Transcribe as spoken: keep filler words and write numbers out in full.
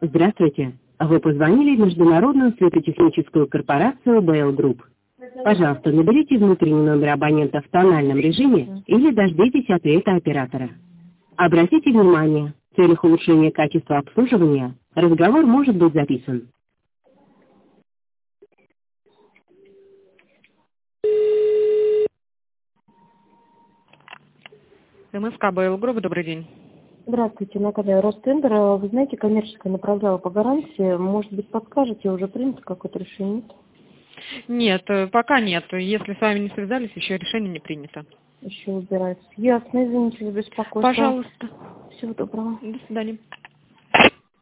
Здравствуйте. Вы позвонили в Международную светотехническую корпорацию би эл Group. Пожалуйста, наберите внутренний номер абонента в тональном режиме или дождитесь ответа оператора. Обратите внимание, в целях улучшения качества обслуживания разговор может быть записан. МСК би эл Group, добрый день. Здравствуйте, Наталья Ростендер. Вы знаете, коммерческое направляло по гарантии. Может быть, подскажете, уже принято какое-то решение? Нет, э, пока нет. Если с вами не связались, еще решение не принято. Еще убирается. Ясно, извините за беспокойство. Пожалуйста. Всего доброго. До свидания.